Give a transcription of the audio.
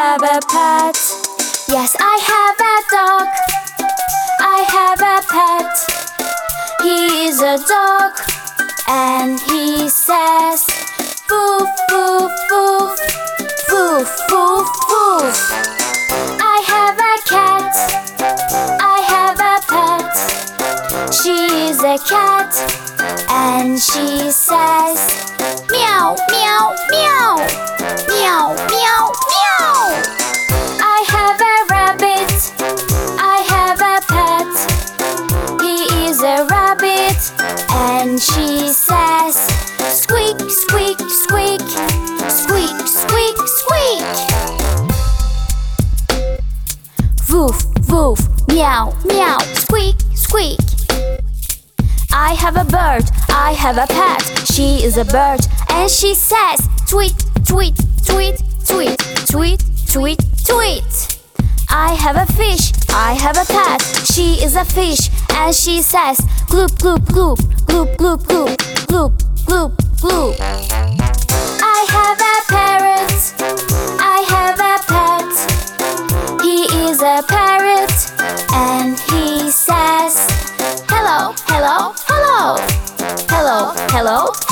have a pet. Yes, I have a dog. I have a pet. He is a dog, and he says, "Woof, woof, woof, woof, woof, woof." I have a cat. I have a pet. She is a cat, and she says, "Meow, meow, meow, meow, meow, meow." I have a rabbit. I have a pet. He is a rabbit, and she says, "Squeak, squeak, squeak, squeak, squeak, squeak." Woof, woof, meow, meow, squeak, squeak. I have a bird. I have a pet. She is a bird, and she says, "Tweet, tweet, tweet, tweet, tweet, tweet, tweet." I have a fish. I have a pet. She is a fish, and she says, "Gloop, gloop, gloop, gloop, gloop, gloop, gloop, gloop, gloop." I have a parrot. I have a pet. He is a parrot, and he says, "Hello, hello, hello, hello, hello,